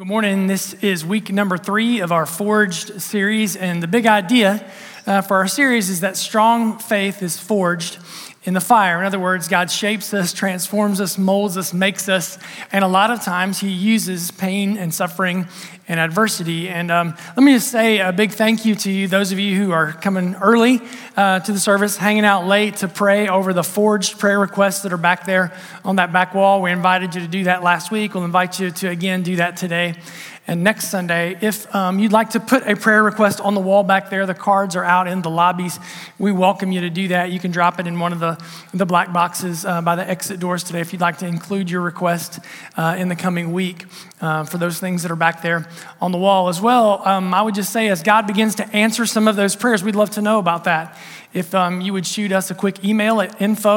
Good morning. This is week number 3 of our Forged series, and the big idea for our series is that strong faith is forged in the fire. In other words, God shapes us, transforms us, molds us, makes us, and a lot of times He uses pain and suffering and adversity. And let me just say a big thank you to you, those of you who are coming early to the service, hanging out late to pray over the forged prayer requests that are back there on that back wall. We invited you to do that last week. We'll invite you to again do that today. And next Sunday, if you'd like to put a prayer request on the wall back there, the cards are out in the lobbies. We welcome you to do that. You can drop it in one of the black boxes by the exit doors today if you'd like to include your request in the coming week for those things that are back there on the wall as well. I would just say as God begins to answer some of those prayers, we'd love to know about that. If you would shoot us a quick email at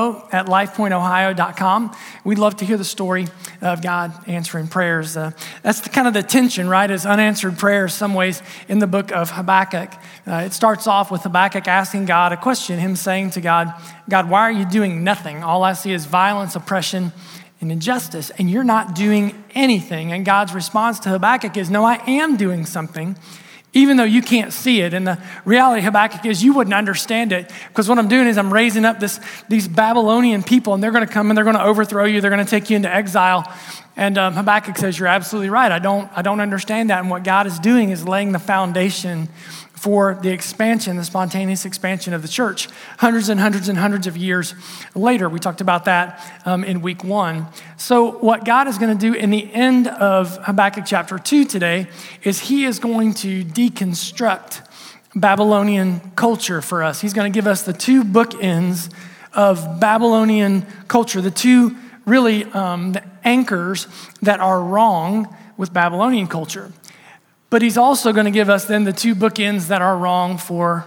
info@lifepointohio.com. We'd love to hear the story of God answering prayers. That's kind of the tension, right, is unanswered prayers some ways in the book of Habakkuk. It starts off with Habakkuk asking God a question, him saying to God, God, why are you doing nothing? All I see is violence, oppression, and injustice, and you're not doing anything. And God's response to Habakkuk is, no, I am doing something, even though you can't see it. And the reality, Habakkuk, is you wouldn't understand it, because what I'm doing is I'm raising up these Babylonian people, and they're going to come and they're going to overthrow you. They're going to take you into exile. And Habakkuk says, you're absolutely right. I don't understand that. And what God is doing is laying the foundation for the expansion, the spontaneous expansion of the church, hundreds and hundreds and hundreds of years later. We talked about that in week 1. So what God is going to do in the end of Habakkuk chapter 2 today is He is going to deconstruct Babylonian culture for us. He's going to give us the 2 bookends of Babylonian culture, the 2 really the anchors that are wrong with Babylonian culture. But He's also going to give us then the 2 bookends that are wrong for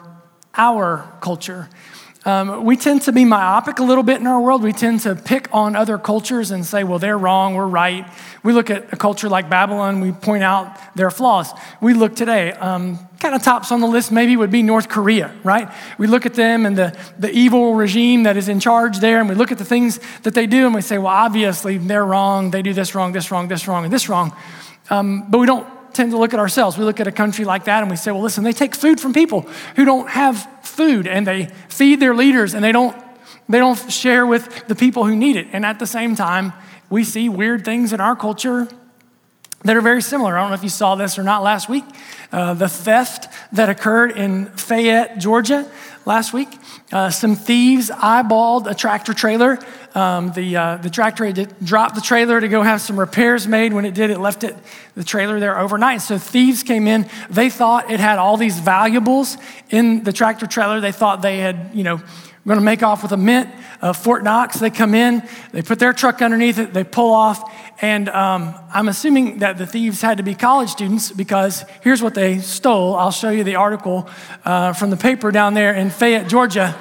our culture. We tend to be myopic a little bit in our world. We tend to pick on other cultures and say, well, they're wrong, we're right. We look at a culture like Babylon, we point out their flaws. We look today, kind of tops on the list maybe would be North Korea, right? We look at them and the evil regime that is in charge there, and we look at the things that they do, and we say, well, obviously they're wrong. They do this wrong, this wrong, this wrong, and this wrong. But we don't tend to look at ourselves. We look at a country like that and we say, well, listen, they take food from people who don't have food, and they feed their leaders, and they don't share with the people who need it. And at the same time, we see weird things in our culture that are very similar. I don't know if you saw this or not last week. The theft that occurred in Fayette, Georgia last week. Some thieves eyeballed a tractor trailer. The tractor had dropped the trailer to go have some repairs made. When it did, it left the trailer there overnight. So thieves came in. They thought it had all these valuables in the tractor trailer. They thought they had, going to make off with a mint. Fort Knox, they come in, they put their truck underneath it, they pull off, and I'm assuming that the thieves had to be college students, because here's what they stole. I'll show you the article from the paper down there in Fayette, Georgia.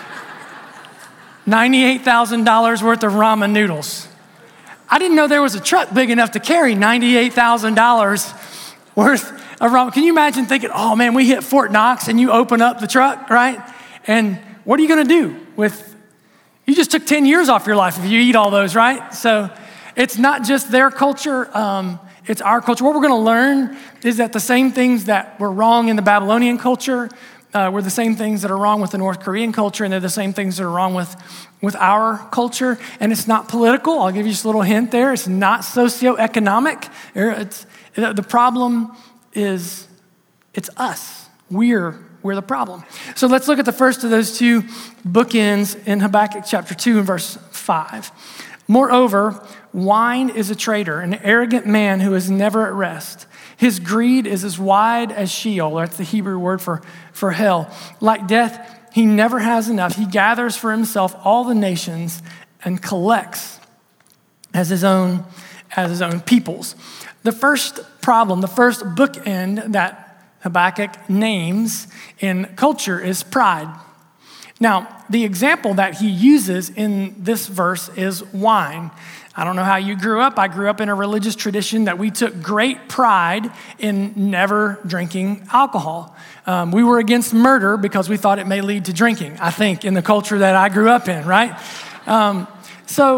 $98,000 worth of ramen noodles. I didn't know there was a truck big enough to carry $98,000 worth of ramen. Can you imagine thinking, oh man, we hit Fort Knox, and you open up the truck, right? And what are you going to do you just took 10 years off your life if you eat all those, right? So it's not just their culture, it's our culture. What we're going to learn is that the same things that were wrong in the Babylonian culture were the same things that are wrong with the North Korean culture, and they're the same things that are wrong with our culture. And it's not political. I'll give you just a little hint there. It's not socioeconomic. The problem is it's us. We're the problem. So let's look at the first of those 2 bookends in Habakkuk chapter 2 and verse 5. Moreover, wine is a traitor, an arrogant man who is never at rest. His greed is as wide as Sheol. That's the Hebrew word for hell. Like death, he never has enough. He gathers for himself all the nations and collects as his own peoples. The first problem, the first bookend that Habakkuk names in culture is pride. Now, the example that he uses in this verse is wine. I don't know how you grew up. I grew up in a religious tradition that we took great pride in never drinking alcohol. We were against murder because we thought it may lead to drinking, I think, in the culture that I grew up in, right? So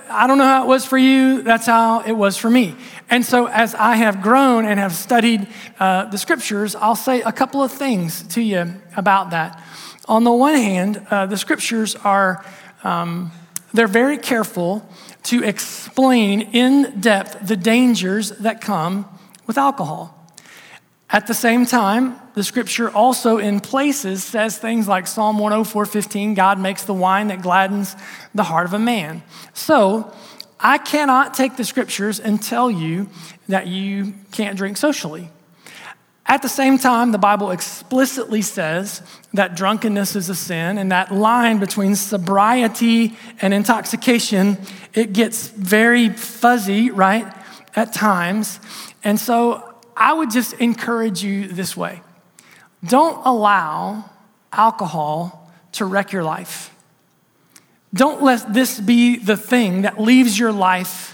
I don't know how it was for you. That's how it was for me. And so as I have grown and have studied the scriptures, I'll say a couple of things to you about that. On the one hand, the scriptures are, they're very careful to explain in depth the dangers that come with alcohol. At the same time, the scripture also in places says things like Psalm 104:15, God makes the wine that gladdens the heart of a man. So I cannot take the scriptures and tell you that you can't drink socially. At the same time, the Bible explicitly says that drunkenness is a sin, and that line between sobriety and intoxication, it gets very fuzzy, right, at times. And so I would just encourage you this way. Don't allow alcohol to wreck your life. Don't let this be the thing that leaves your life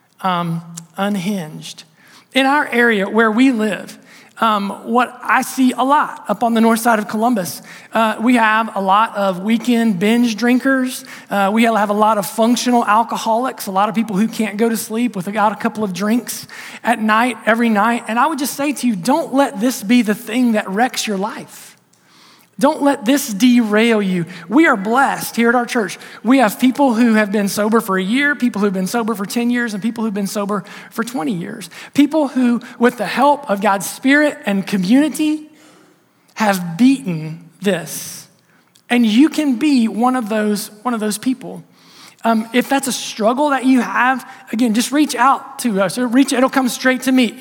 unhinged. In our area where we live, what I see a lot up on the north side of Columbus, we have a lot of weekend binge drinkers. We have a lot of functional alcoholics, a lot of people who can't go to sleep without a couple of drinks at night, every night. And I would just say to you, don't let this be the thing that wrecks your life. Don't let this derail you. We are blessed here at our church. We have people who have been sober for a year, people who've been sober for 10 years, and people who've been sober for 20 years. People who, with the help of God's Spirit and community, have beaten this. And you can be one of those people. If that's a struggle that you have, again, just reach out to us. It'll come straight to me,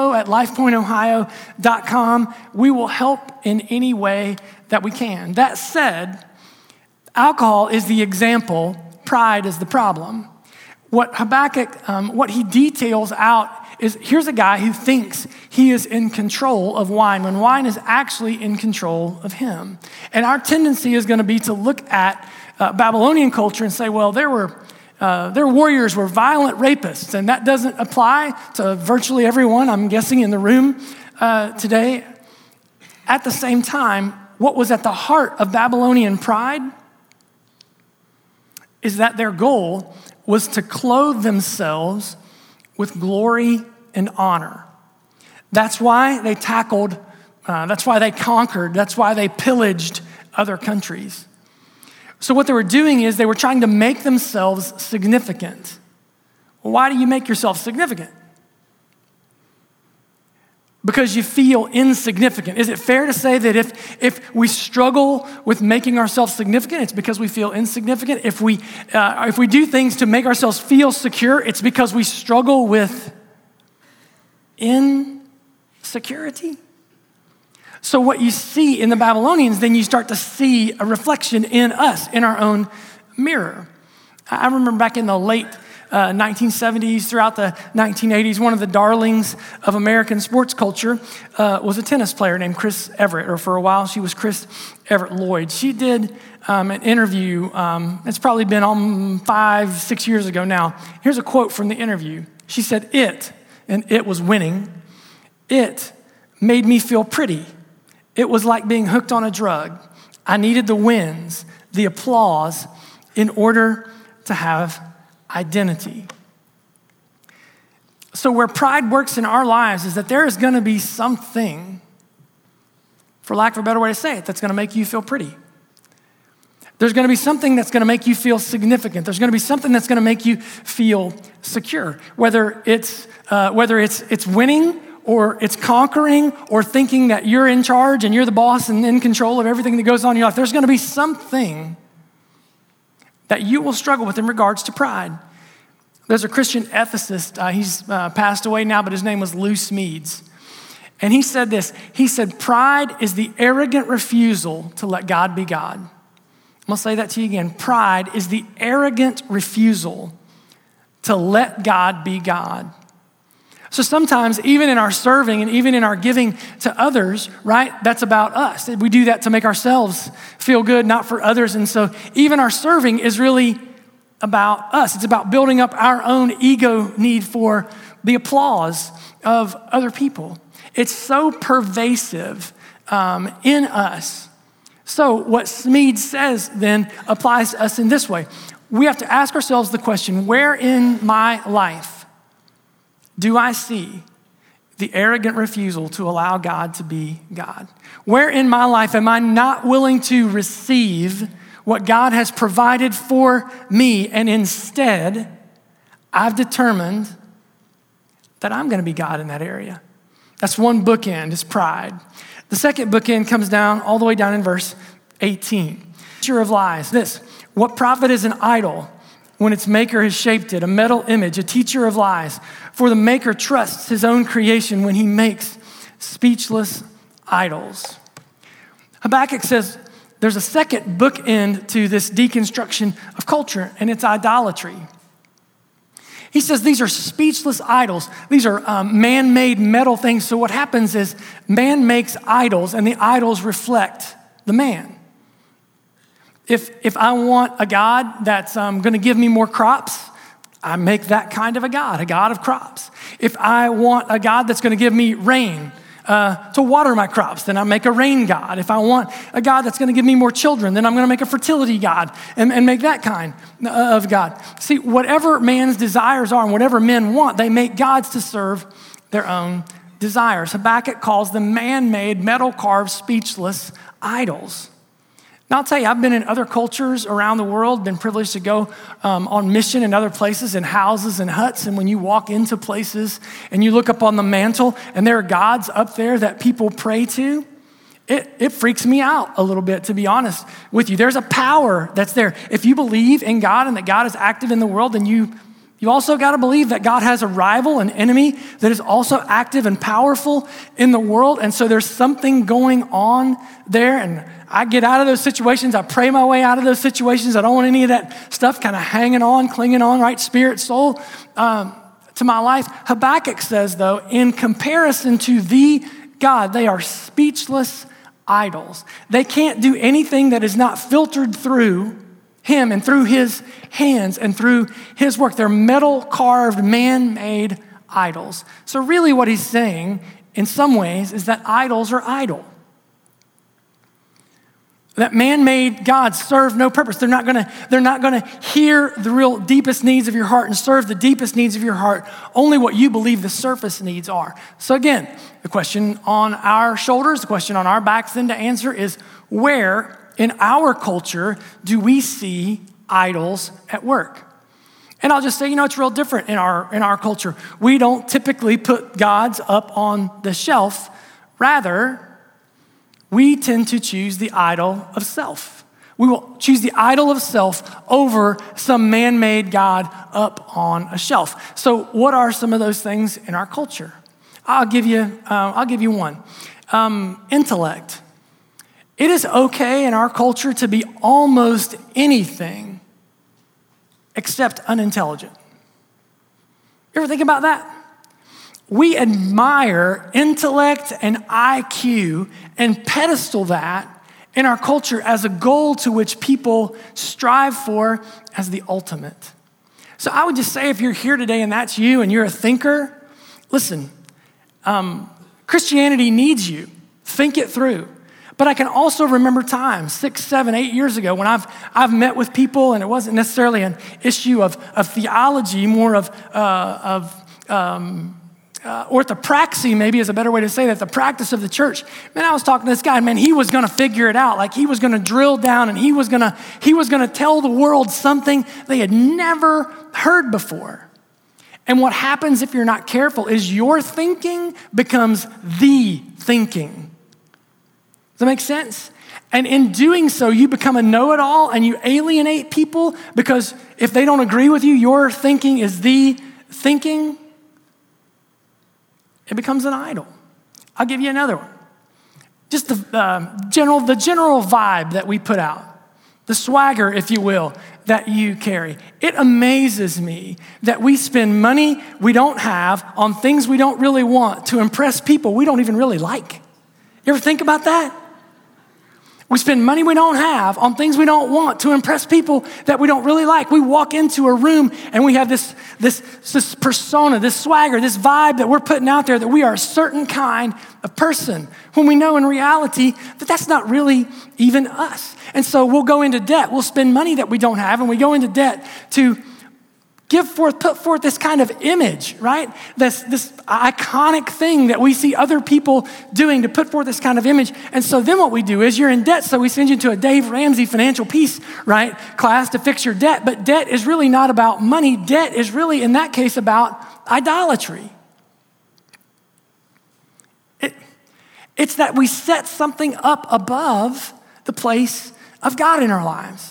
info@lifepointohio.com. We will help in any way that we can. That said, alcohol is the example, pride is the problem. What Habakkuk, what he details out is, here's a guy who thinks he is in control of wine when wine is actually in control of him. And our tendency is going to be to look at Babylonian culture and say, well, their warriors were violent rapists, and that doesn't apply to virtually everyone, I'm guessing, in the room today. At the same time, what was at the heart of Babylonian pride is that their goal was to clothe themselves with glory and honor. That's why they tackled, that's why they conquered, that's why they pillaged other countries. So what they were doing is they were trying to make themselves significant. Well, why do you make yourself significant? Because you feel insignificant. Is it fair to say that if we struggle with making ourselves significant, it's because we feel insignificant? If we do things to make ourselves feel secure, it's because we struggle with insecurity? So what you see in the Babylonians, then you start to see a reflection in us, in our own mirror. I remember back in the late 1970s, throughout the 1980s, one of the darlings of American sports culture was a tennis player named Chris Everett, or for a while she was Chris Everett Lloyd. She did an interview, it's probably been 5-6 years ago now. Here's a quote from the interview. She said, and it was winning, it made me feel pretty. It was like being hooked on a drug. I needed the wins, the applause, in order to have identity. So where pride works in our lives is that there is going to be something, for lack of a better way to say it, that's going to make you feel pretty. There's going to be something that's going to make you feel significant. There's going to be something that's going to make you feel secure, whether it's winning, or it's conquering, or thinking that you're in charge and you're the boss and in control of everything that goes on in your life. There's going to be something that you will struggle with in regards to pride. There's a Christian ethicist, he's passed away now, but his name was Lou Smedes. And he said this, he said, pride is the arrogant refusal to let God be God. I'm gonna say that to you again. Pride is the arrogant refusal to let God be God. So sometimes, even in our serving and even in our giving to others, right, that's about us. We do that to make ourselves feel good, not for others. And so even our serving is really about us. It's about building up our own ego need for the applause of other people. It's so pervasive in us. So what Smedes says then applies to us in this way. we have to ask ourselves the question, where in my life do I see the arrogant refusal to allow God to be God? Where in my life am I not willing to receive what God has provided for me, and instead I've determined that I'm going to be God in that area? That's one bookend, is pride. The second bookend comes down all the way down in verse 18. Teacher of lies. This, what profit is an idol when its maker has shaped it, a metal image, a teacher of lies? For the maker trusts his own creation when he makes speechless idols. Habakkuk says there's a second bookend to this deconstruction of culture, and it's idolatry. He says these are speechless idols. These are man-made metal things. So what happens is man makes idols, and the idols reflect the man. If I want a God that's going to give me more crops, I make that kind of a God of crops. If I want a God that's going to give me rain to water my crops, then I make a rain God. If I want a God that's going to give me more children, then I'm going to make a fertility God and make that kind of God. See, whatever man's desires are and whatever men want, they make gods to serve their own desires. Habakkuk calls them man-made, metal-carved, speechless idols. Now, I'll tell you, I've been in other cultures around the world, been privileged to go on mission in other places, in houses and huts. And when you walk into places and you look up on the mantle and there are gods up there that people pray to, it freaks me out a little bit, to be honest with you. There's a power that's there. If you believe in God and that God is active in the world, then you also got to believe that God has a rival, an enemy that is also active and powerful in the world. And so there's something going on there. And I get out of those situations. I pray my way out of those situations. I don't want any of that stuff kind of hanging on, clinging on, right? Spirit, soul, to my life. Habakkuk says, though, in comparison to the God, they are speechless idols. They can't do anything that is not filtered through him and through his hands and through his work. They're metal-carved, man-made idols. So really what he's saying, in some ways, is that idols are idle. That man-made gods serve no purpose. They're not gonna hear the real deepest needs of your heart and serve the deepest needs of your heart, only what you believe the surface needs are. So again, the question on our shoulders, the question on our backs then to answer is, where in our culture do we see idols at work? And I'll just say, it's real different in our culture. We don't typically put gods up on the shelf. Rather, we tend to choose the idol of self. We will choose the idol of self over some man-made God up on a shelf. So what are some of those things in our culture? I'll give you one. Intellect. It is okay in our culture to be almost anything except unintelligent. You ever think about that? We admire intellect and IQ and pedestal that in our culture as a goal to which people strive for as the ultimate. So I would just say, if you're here today and that's you and you're a thinker, listen, Christianity needs you. Think it through. But I can also remember times 6, 7, 8 years ago when I've met with people, and it wasn't necessarily an issue of theology, more of orthopraxy, maybe is a better way to say that, the practice of the church. Man, I was talking to this guy, and man, he was going to figure it out. Like, he was going to drill down, and he was going to tell the world something they had never heard before. And what happens if you're not careful is your thinking becomes the thinking. Does that make sense? And in doing so, you become a know-it-all and you alienate people, because if they don't agree with you, your thinking is the thinking. It becomes an idol. I'll give you another one. Just the general vibe that we put out, the swagger, if you will, that you carry. It amazes me that we spend money we don't have on things we don't really want to impress people we don't even really like. You ever think about that? We spend money we don't have on things we don't want to impress people that we don't really like. We walk into a room and we have this persona, this swagger, this vibe that we're putting out there that we are a certain kind of person, when we know in reality that that's not really even us. And so we'll go into debt. We'll spend money that we don't have, and we go into debt to put forth this kind of image, right? This iconic thing that we see other people doing to put forth this kind of image. And so then what we do is, you're in debt, so we send you to a Dave Ramsey financial peace, right, class to fix your debt. But debt is really not about money. Debt is really, in that case, about idolatry. It's that we set something up above the place of God in our lives.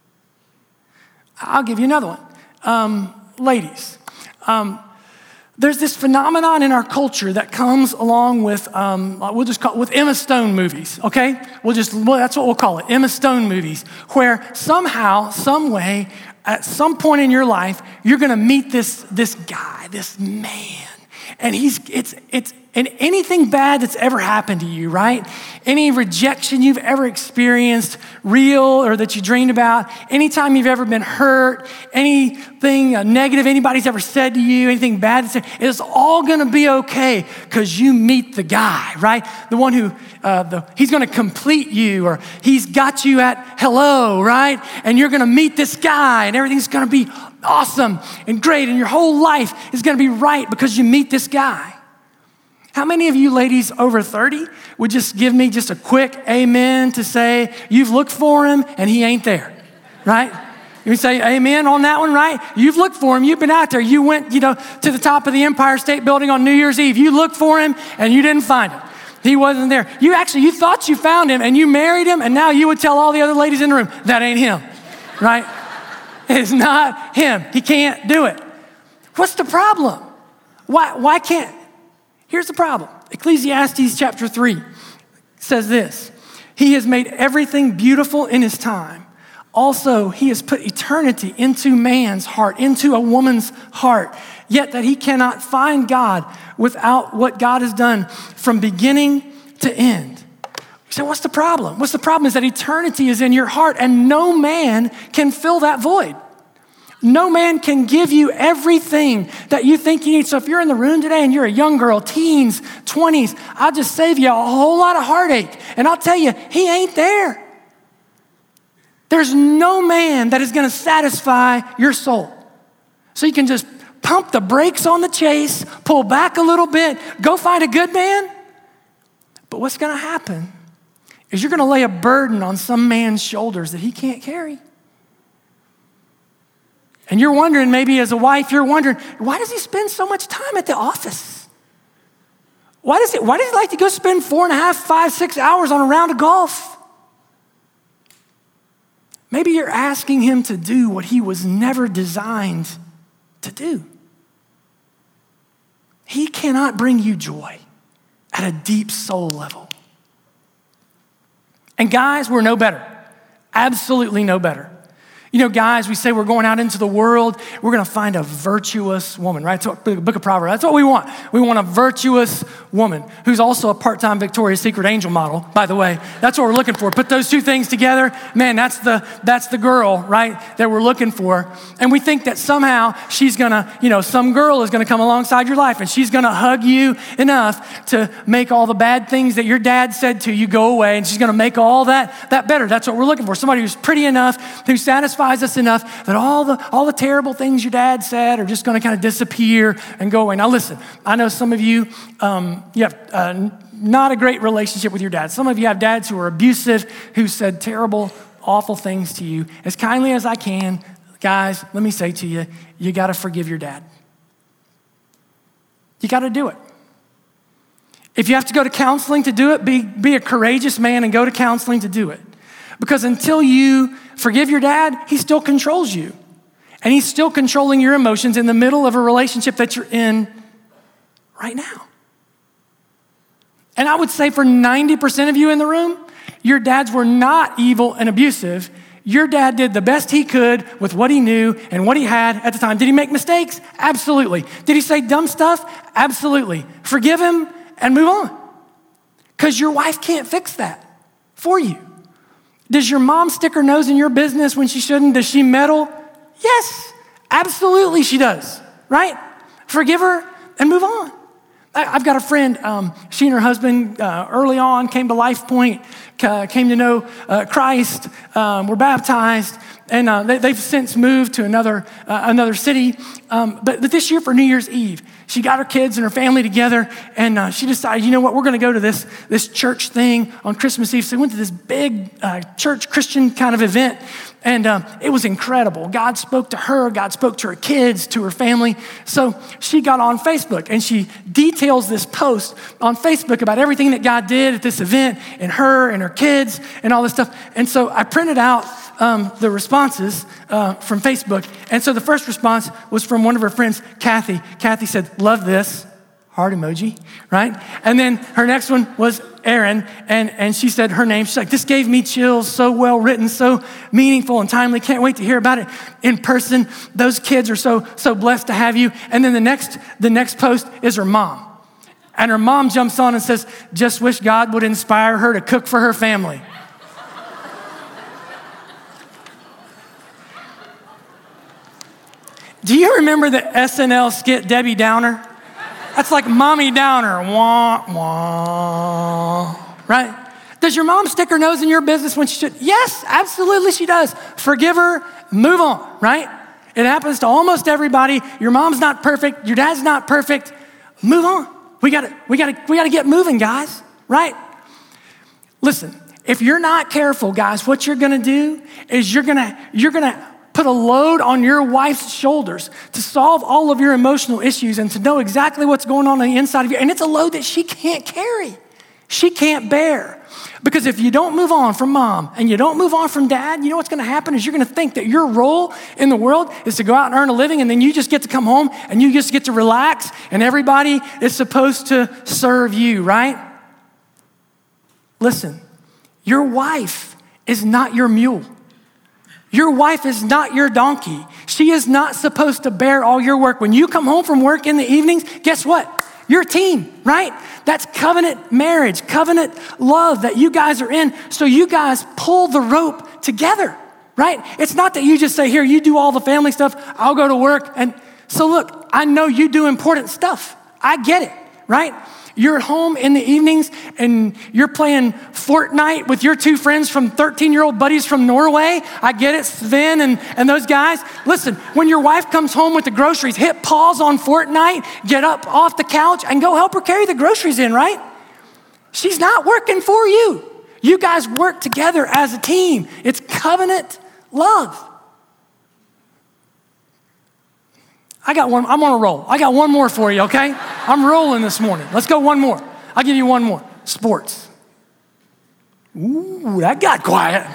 I'll give you another one. Ladies, there's this phenomenon in our culture that comes along with, we'll just call it with Emma Stone movies, okay? That's what we'll call it, Emma Stone movies, where somehow, some way, at some point in your life, you're gonna meet this guy, this man, and and anything bad that's ever happened to you, right? Any rejection you've ever experienced, real or that you dreamed about, anytime you've ever been hurt, anything negative anybody's ever said to you, anything bad, it's all gonna be okay because you meet the guy, right? The one who, he's gonna complete you, or he's got you at hello, right? And you're gonna meet this guy and everything's gonna be awesome and great and your whole life is gonna be right because you meet this guy. How many of you ladies over 30 would just give me just a quick amen to say, you've looked for him and he ain't there, right? You say amen on that one, right? You've looked for him, you've been out there, you went, to the top of the Empire State Building on New Year's Eve. You looked for him and you didn't find him. He wasn't there. You thought you found him and you married him, and now you would tell all the other ladies in the room, that ain't him, right? It's not him. He can't do it. What's the problem? Why can't? Here's the problem. Ecclesiastes chapter 3 says this: he has made everything beautiful in his time. Also, he has put eternity into man's heart, into a woman's heart, yet that he cannot find God without what God has done from beginning to end. So what's the problem? What's the problem is that eternity is in your heart, and no man can fill that void. No man can give you everything that you think you need. So if you're in the room today and you're a young girl, teens, 20s, I'll just save you a whole lot of heartache. And I'll tell you, he ain't there. There's no man that is gonna satisfy your soul. So you can just pump the brakes on the chase, pull back a little bit, go find a good man. But what's gonna happen is you're gonna lay a burden on some man's shoulders that he can't carry. And you're wondering, maybe as a wife, you're wondering, why does he spend so much time at the office? Why does he like to go spend 4.5, 5, 6 hours on a round of golf? Maybe you're asking him to do what he was never designed to do. He cannot bring you joy at a deep soul level. And guys, we're no better. Absolutely no better. Guys, we say we're going out into the world, we're gonna find a virtuous woman, right? So the book of Proverbs, that's what we want. We want a virtuous woman who's also a part-time Victoria's Secret angel model, by the way. That's what we're looking for. Put those two things together, man, that's the girl, right, that we're looking for. And we think that somehow she's gonna, some girl is gonna come alongside your life and she's gonna hug you enough to make all the bad things that your dad said to you go away, and she's gonna make all that better. That's what we're looking for. Somebody who's pretty enough, who satisfies us enough that all the terrible things your dad said are just gonna kind of disappear and go away. Now listen, I know some of you, you have not a great relationship with your dad. Some of you have dads who are abusive, who said terrible, awful things to you. As kindly as I can, guys, let me say to you, you gotta forgive your dad. You gotta do it. If you have to go to counseling to do it, be a courageous man and go to counseling to do it. Because until you forgive your dad, he still controls you. And he's still controlling your emotions in the middle of a relationship that you're in right now. And I would say for 90% of you in the room, your dads were not evil and abusive. Your dad did the best he could with what he knew and what he had at the time. Did he make mistakes? Absolutely. Did he say dumb stuff? Absolutely. Forgive him and move on. Because your wife can't fix that for you. Does your mom stick her nose in your business when she shouldn't? Does she meddle? Yes, absolutely she does, right? Forgive her and move on. I've got a friend, she and her husband early on came to Life Point, came to know Christ, were baptized, and they've since moved to another city. But this year for New Year's Eve, she got her kids and her family together, and she decided, you know what, we're going to go to this church thing on Christmas Eve. So we went to this big church Christian kind of event, and it was incredible. God spoke to her. God spoke to her kids, to her family. So she got on Facebook, and she details this post on Facebook about everything that God did at this event, and her and her kids and all this stuff. And so I printed out the responses from Facebook. And so the first response was from one of her friends, Kathy. Kathy said, love this, heart emoji, right? And then her next one was Erin, and she said her name. She's like, this gave me chills, so well written, so meaningful and timely. Can't wait to hear about it in person. Those kids are so blessed to have you. And then the next post is her mom. And her mom jumps on and says, just wish God would inspire her to cook for her family. Do you remember the SNL skit Debbie Downer? That's like Mommy Downer, wah, wah, right? Does your mom stick her nose in your business when she should? Yes, absolutely she does. Forgive her, move on, right? It happens to almost everybody. Your mom's not perfect, your dad's not perfect. Move on. We gotta get moving, guys, right? Listen, if you're not careful, guys, what you're gonna do is you're gonna put a load on your wife's shoulders to solve all of your emotional issues and to know exactly what's going on the inside of you. And it's a load that she can't carry. She can't bear. Because if you don't move on from mom and you don't move on from dad, you know what's going to happen is you're going to think that your role in the world is to go out and earn a living, and then you just get to come home and you just get to relax, and everybody is supposed to serve you, right? Listen, your wife is not your mule. Your wife is not your donkey. She is not supposed to bear all your work. When you come home from work in the evenings, guess what? You're a team, right? That's covenant marriage, covenant love that you guys are in. So you guys pull the rope together, right? It's not that you just say, here, you do all the family stuff, I'll go to work. And so look, I know you do important stuff. I get it, right? You're home in the evenings and you're playing Fortnite with your two friends from 13-year-old buddies from Norway. I get it, Sven and those guys. Listen, when your wife comes home with the groceries, hit pause on Fortnite, get up off the couch and go help her carry the groceries in, right? She's not working for you. You guys work together as a team. It's covenant love. I'm on a roll. I got one more for you, okay? I'm rolling this morning. Let's go one more. I'll give you one more. Sports. Ooh, that got quiet.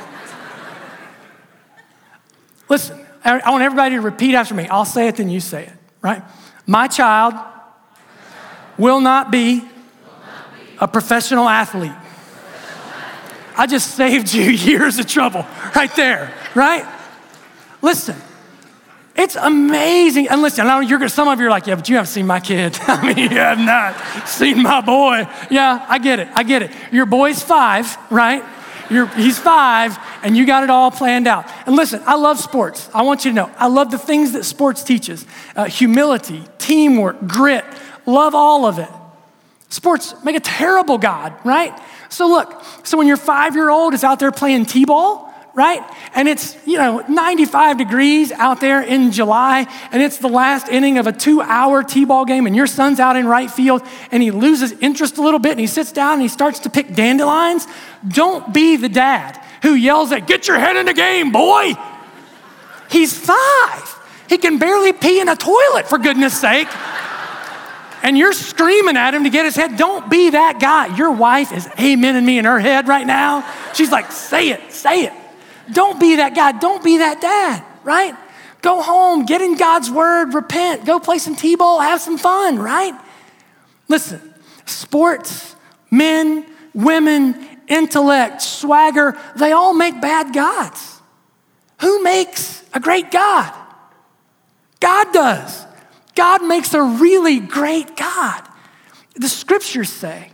Listen, I want everybody to repeat after me. I'll say it, then you say it, right? My child will not be a professional athlete. I just saved you years of trouble right there, right? Listen. It's amazing. And listen, I know some of you are like, yeah, but you haven't seen my kid. I mean, you have not seen my boy. Yeah, I get it. Your boy's 5, right? He's 5, and you got it all planned out. And listen, I love sports. I want you to know, I love the things that sports teaches. Humility, teamwork, grit, love all of it. Sports make a terrible God, right? So look, when your 5-year-old is out there playing t-ball, right? And it's, 95 degrees out there in July, and it's the last inning of a 2-hour t-ball game, and your son's out in right field, and he loses interest a little bit, and he sits down and he starts to pick dandelions. Don't be the dad who yells at, get your head in the game, boy. He's 5. He can barely pee in a toilet, for goodness sake. And you're screaming at him to get his head. Don't be that guy. Your wife is amening me in her head right now. She's like, say it. Don't be that guy. Don't be that dad, right? Go home, get in God's word, repent, go play some t-ball, have some fun, right? Listen, sports, men, women, intellect, swagger, they all make bad gods. Who makes a great God? God does. God makes a really great God. The scriptures say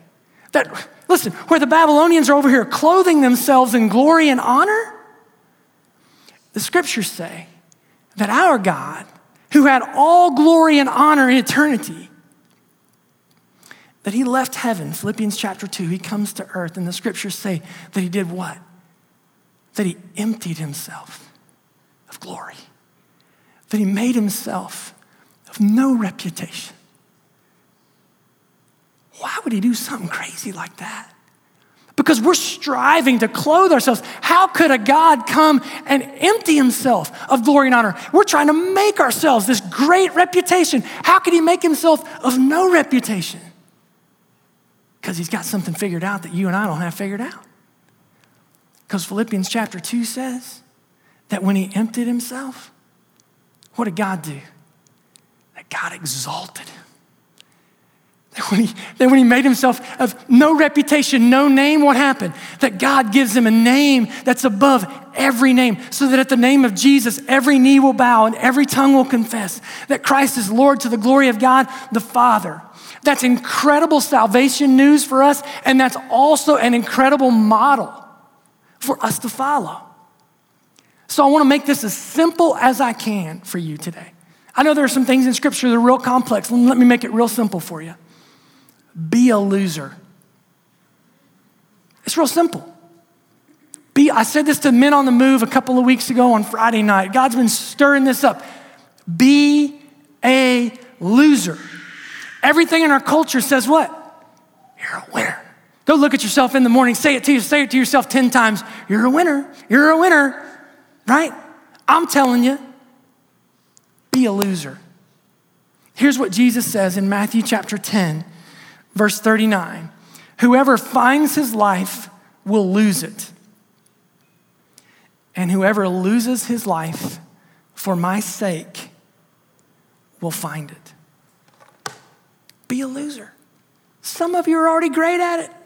That, listen, where the Babylonians are over here clothing themselves in glory and honor, the scriptures say that our God, who had all glory and honor in eternity, that he left heaven, Philippians chapter 2, he comes to earth, and the scriptures say that he did what? That he emptied himself of glory. That he made himself of no reputation. Why would he do something crazy like that? Because we're striving to clothe ourselves. How could a God come and empty himself of glory and honor? We're trying to make ourselves this great reputation. How could he make himself of no reputation? Because he's got something figured out that you and I don't have figured out. Because Philippians chapter 2 says that when he emptied himself, what did God do? That God exalted him. That when he made himself of no reputation, no name, what happened? That God gives him a name that's above every name, so that at the name of Jesus, every knee will bow and every tongue will confess that Christ is Lord to the glory of God the Father. That's incredible salvation news for us, and that's also an incredible model for us to follow. So I want to make this as simple as I can for you today. I know there are some things in Scripture that are real complex. Let me make it real simple for you. Be a loser. It's real simple. I said this to Men on the Move a couple of weeks ago on Friday night. God's been stirring this up. Be a loser. Everything in our culture says what? You're a winner. Go look at yourself in the morning. Say it to yourself 10 times. You're a winner. You're a winner. Right? I'm telling you, be a loser. Here's what Jesus says in Matthew chapter 10, verse 39. Whoever finds his life will lose it. And whoever loses his life for my sake will find it. Be a loser. Some of you are already great at it.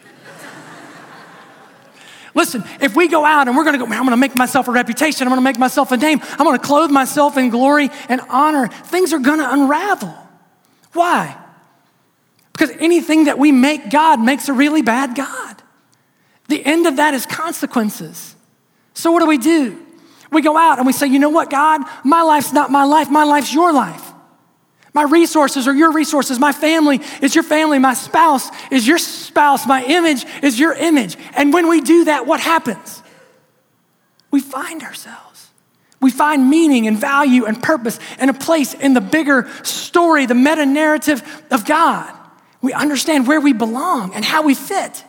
Listen, if we go out and we're going to go, I'm going to make myself a reputation, I'm going to make myself a name, I'm going to clothe myself in glory and honor, things are going to unravel. Why? Because anything that we make God makes a really bad God. The end of that is consequences. So what do? We go out and we say, you know what, God? My life's not my life. My life's your life. My resources are your resources. My family is your family. My spouse is your spouse. My image is your image. And when we do that, what happens? We find ourselves. We find meaning and value and purpose and a place in the bigger story, the meta narrative of God. We understand where we belong and how we fit.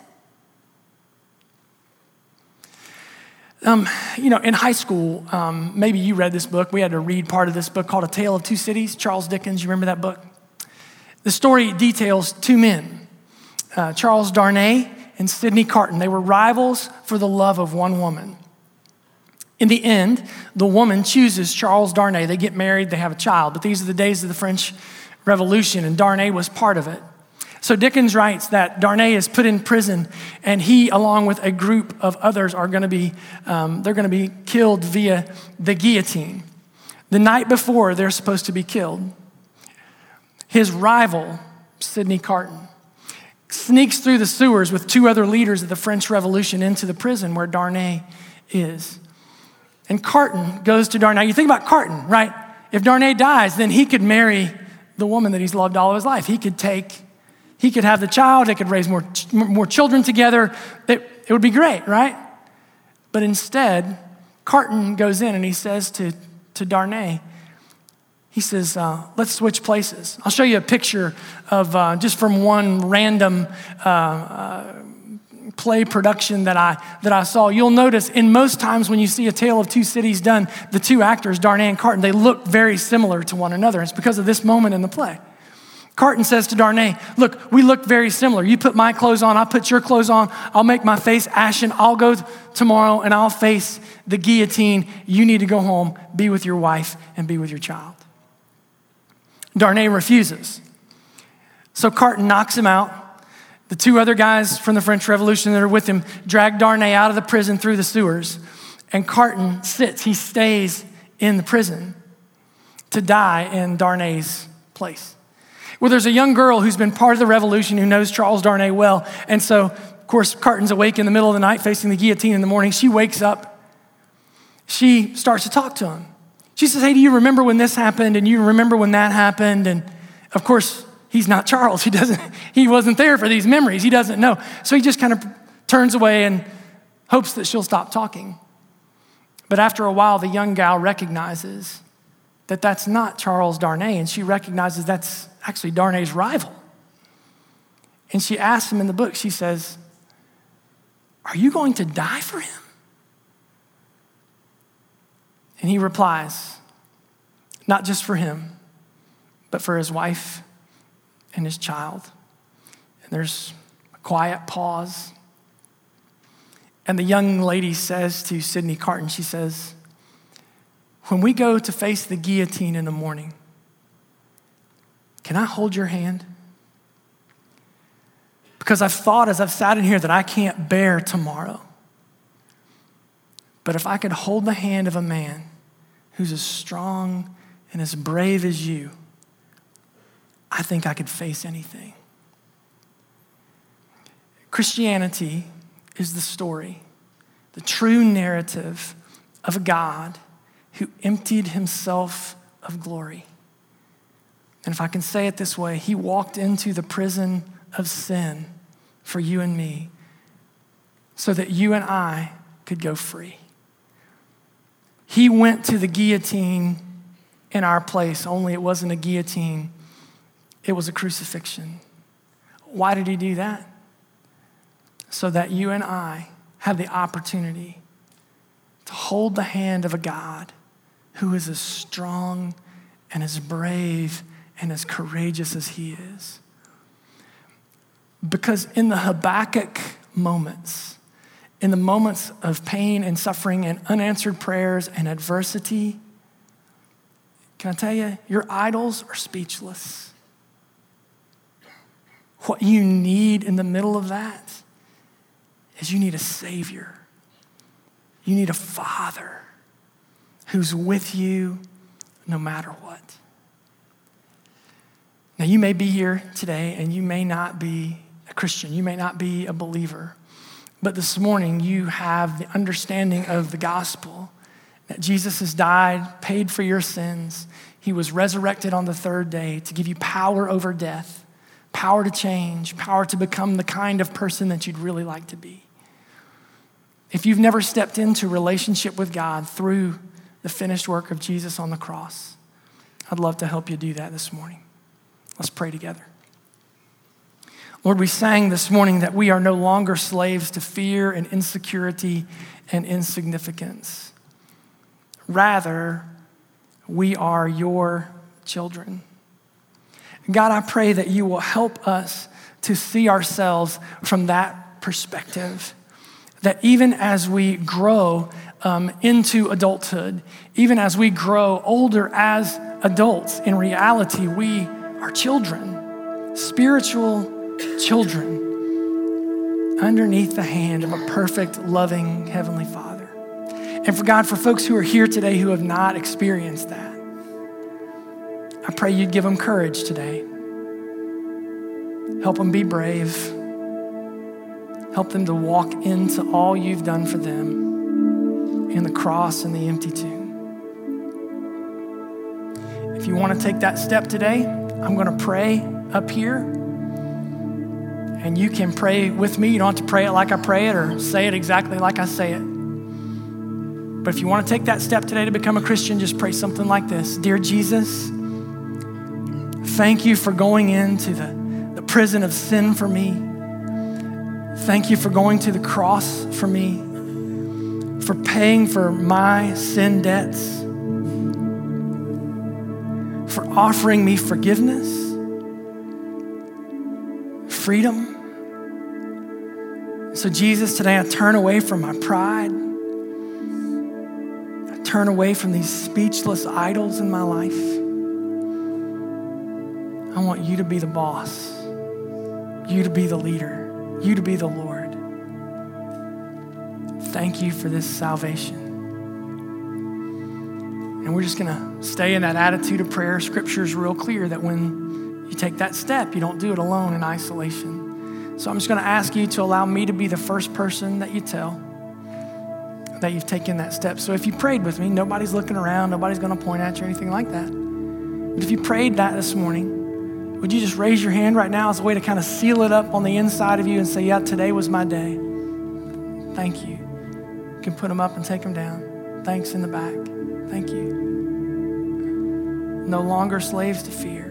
In high school, maybe you read this book. We had to read part of this book called A Tale of Two Cities, Charles Dickens. You remember that book? The story details two men, Charles Darnay and Sidney Carton. They were rivals for the love of one woman. In the end, the woman chooses Charles Darnay. They get married, they have a child, but these are the days of the French Revolution, and Darnay was part of it. So Dickens writes that Darnay is put in prison, and he, along with a group of others, are going to be killed via the guillotine. The night before they're supposed to be killed, his rival, Sidney Carton, sneaks through the sewers with two other leaders of the French Revolution into the prison where Darnay is. And Carton goes to Darnay. You think about Carton, right? If Darnay dies, then he could marry the woman that he's loved all of his life. He could have the child, they could raise more children together. It would be great, right? But instead, Carton goes in and he says to Darnay, he says, let's switch places. I'll show you a picture of just from one random play production that I saw. You'll notice in most times when you see A Tale of Two Cities done, the two actors, Darnay and Carton, they look very similar to one another. It's because of this moment in the play. Carton says to Darnay, look, we look very similar. You put my clothes on, I'll put your clothes on. I'll make my face ashen. I'll go tomorrow and I'll face the guillotine. You need to go home, be with your wife, and be with your child. Darnay refuses. So Carton knocks him out. The two other guys from the French Revolution that are with him drag Darnay out of the prison through the sewers. And Carton sits, he stays in the prison to die in Darnay's place. Well, there's a young girl who's been part of the revolution who knows Charles Darnay well. And so, of course, Carton's awake in the middle of the night facing the guillotine in the morning. She wakes up. She starts to talk to him. She says, hey, do you remember when this happened? And you remember when that happened? And of course, he's not Charles. He wasn't there for these memories. He doesn't know. So he just kind of turns away and hopes that she'll stop talking. But after a while, the young gal recognizes that that's not Charles Darnay, and she recognizes that's actually Darnay's rival. And she asks him in the book, she says, are you going to die for him? And he replies, not just for him, but for his wife and his child. And there's a quiet pause. And the young lady says to Sidney Carton, she says, when we go to face the guillotine in the morning, can I hold your hand? Because I've thought as I've sat in here that I can't bear tomorrow. But if I could hold the hand of a man who's as strong and as brave as you, I think I could face anything. Christianity is the story, the true narrative of a God who emptied himself of glory. And if I can say it this way, he walked into the prison of sin for you and me so that you and I could go free. He went to the guillotine in our place, only it wasn't a guillotine, it was a crucifixion. Why did he do that? So that you and I have the opportunity to hold the hand of a God who is as strong and as brave and as courageous as he is. Because in the Habakkuk moments, in the moments of pain and suffering and unanswered prayers and adversity, can I tell you, your idols are speechless. What you need in the middle of that is you need a Savior. You need a Father who's with you no matter what. Now, you may be here today and you may not be a Christian. You may not be a believer. But this morning, you have the understanding of the gospel that Jesus has died, paid for your sins. He was resurrected on the third day to give you power over death, power to change, power to become the kind of person that you'd really like to be. If you've never stepped into relationship with God through the finished work of Jesus on the cross, I'd love to help you do that this morning. Let's pray together. Lord, we sang this morning that we are no longer slaves to fear and insecurity and insignificance. Rather, we are your children. God, I pray that you will help us to see ourselves from that perspective. That even as we grow into adulthood, even as we grow older as adults, in reality, we are children, spiritual children, underneath the hand of a perfect, loving Heavenly Father. And for God, for folks who are here today who have not experienced that, I pray you'd give them courage today. Help them be brave. Help them to walk into all you've done for them in the cross and the empty tomb. If you want to take that step today, I'm going to pray up here. And you can pray with me. You don't have to pray it like I pray it or say it exactly like I say it. But if you want to take that step today to become a Christian, just pray something like this. Dear Jesus, thank you for going into the prison of sin for me. Thank you for going to the cross for me, for paying for my sin debts, for offering me forgiveness, freedom. So Jesus, today I turn away from my pride. I turn away from these speechless idols in my life. I want you to be the boss, you to be the leader, you to be the Lord. Thank you for this salvation. And we're just gonna stay in that attitude of prayer. Scripture is real clear that when You take that step. You don't do it alone in isolation. So I'm just going to ask you to allow me to be the first person that you tell that you've taken that step. So if you prayed with me, nobody's looking around, nobody's going to point at you or anything like that. But if you prayed that this morning, would you just raise your hand right now as a way to kind of seal it up on the inside of you and say, yeah, today was my day. Thank you. You can put them up and take them down. Thanks in the back. Thank you. No longer slaves to fear.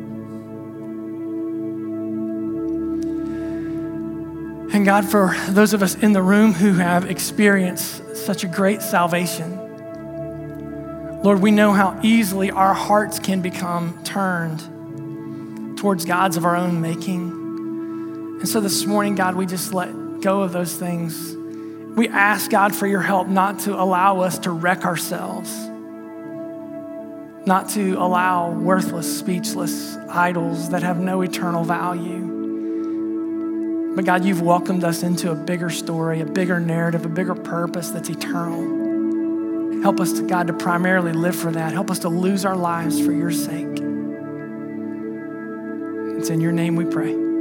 And God, for those of us in the room who have experienced such a great salvation, Lord, we know how easily our hearts can become turned towards gods of our own making. And so this morning, God, we just let go of those things. We ask, God, for your help not to allow us to wreck ourselves, not to allow worthless, speechless idols that have no eternal value. But God, you've welcomed us into a bigger story, a bigger narrative, a bigger purpose that's eternal. Help us, God, to primarily live for that. Help us to lose our lives for your sake. It's in your name we pray.